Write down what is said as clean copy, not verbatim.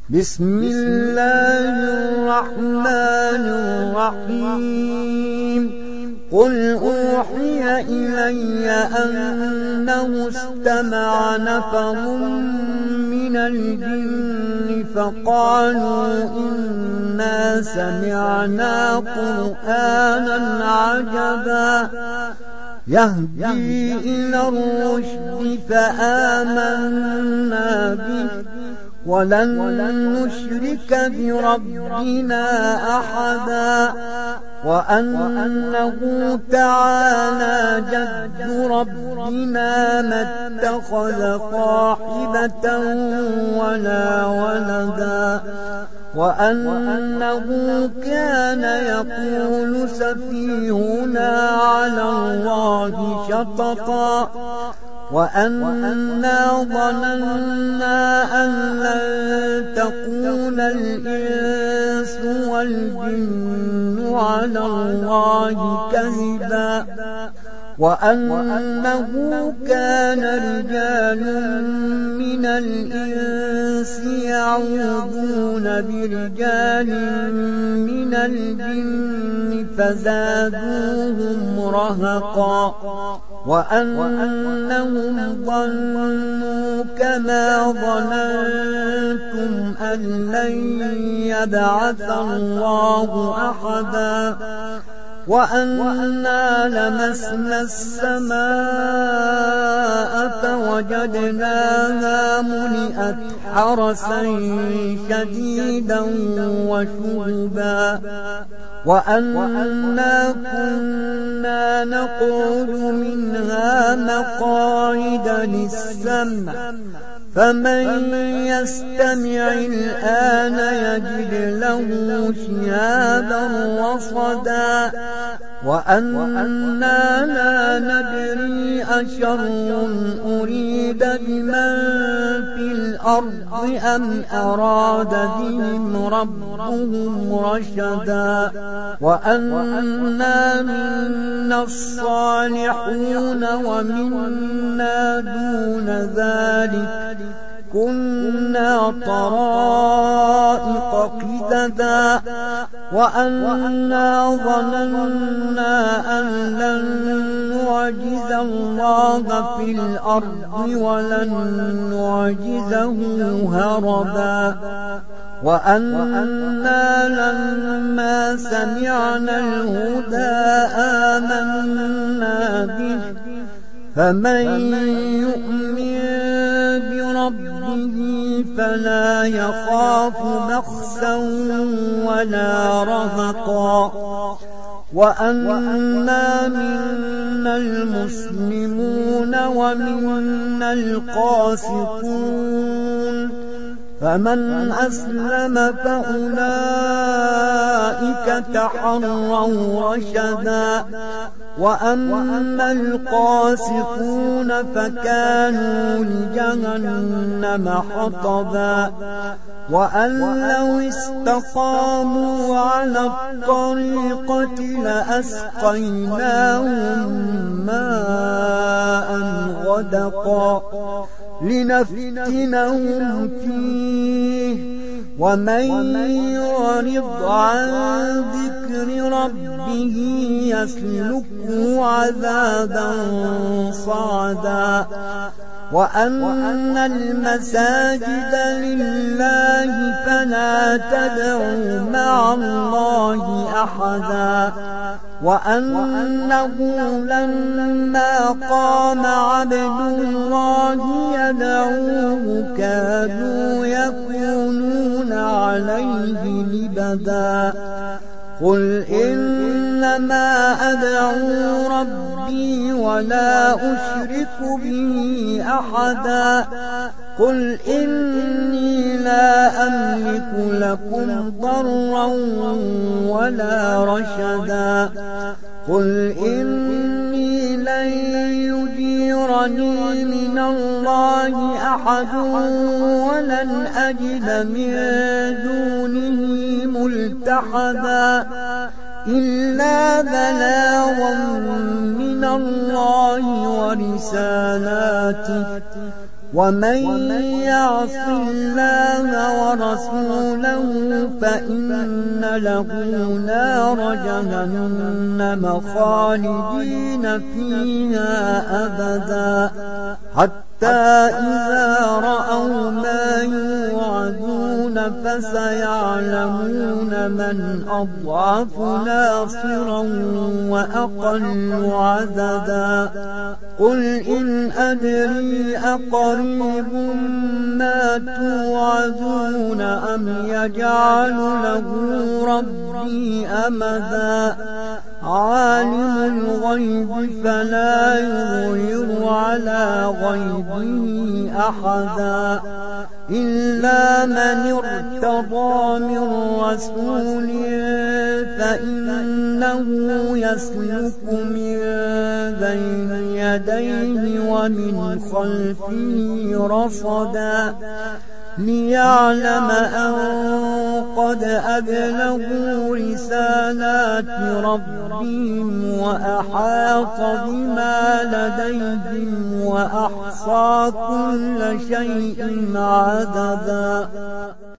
بسم الله الرحمن الرحيم قل أوحي إلي أنه استمع نفر من الجن فقالوا إنا سمعنا قرآنا عجبا يهدي إلى الرشد فآمنا به ولن نشرك بربنا أحدا وأنه تعالى جد ربنا ما اتخذ صاحبة ولا ولدا وأنه كان يقول سفيهنا على الله شططا وأنا ظننا أن لن تقول الإنس والجن على الله كذبا وأنه كان رجال من الإنس يعوذون برجال من الجن فزادوهم رهقا وأنهم ظنوا كما ظننتم أن لن يبعث الله أحدا وأنا لمسنا السماء فوجدناها ملئت حرسا شديدا وشهبا وأنا كنا نقعد منها مقاعد للسمع فمن يستمع الآن يجد له شهابا رصدا وأنا لا ندري أشر أريد بمن في الأرض أم أراد بهم ربهم رشدا وأنا منا الصالحون ومنا دون ذلك كنا طرائق قددا وأنا ظننا أن لن نعجز الله في الأرض ولن نعجزه هربا وأنا لما سمعنا الهدى آمنا به فمن يؤمن بربه فلا يخاف بخسا ولا رهقا وأنا منا المسلمون ومنا القاسطون فمن أسلم فأولئك تحروا رشدا وأما القاسطون فكانوا لجهنم حطبا وأن لو استقاموا على الطريقة لأسقيناهم ماء غدقا لنفتنهم فيه ومن يعرض عن ذكر ربه يسلكه عذابا صعدا وأن المساجد لله فلا تدعوا مع الله أحدا وأنه لما قام عبد الله يدعوه كادوا يكونون عليه لبدا قل إنما أدعو ربي ولا أشرك به أحدا قل إني لا أملك لكم ضرا ولا رشدا قل إني لن يجيرني من الله أحد ولن أجد من دونه ملتحدا إلا بلاغا من الله ورسالاته ومن يعص الله ورسوله فإن له نار جهنم خالدين فيها أبدا حتى إذا رأوا ما يوعدون فسيعلمون من أضعف ناصرا وأقل عددا قل إن أدري أقريب ما توعدون أم يجعل له ربي أمدا عالم الغيب فلا يظهر على غيبه أحدا إلا من ارتضى من رسول فإنه يسلك من بين يديه ومن خلفه رصدا ليعلم أن قد أبلغوا رسالات ربهم وأحاط بما لديهم وأحصى كل شيء عددا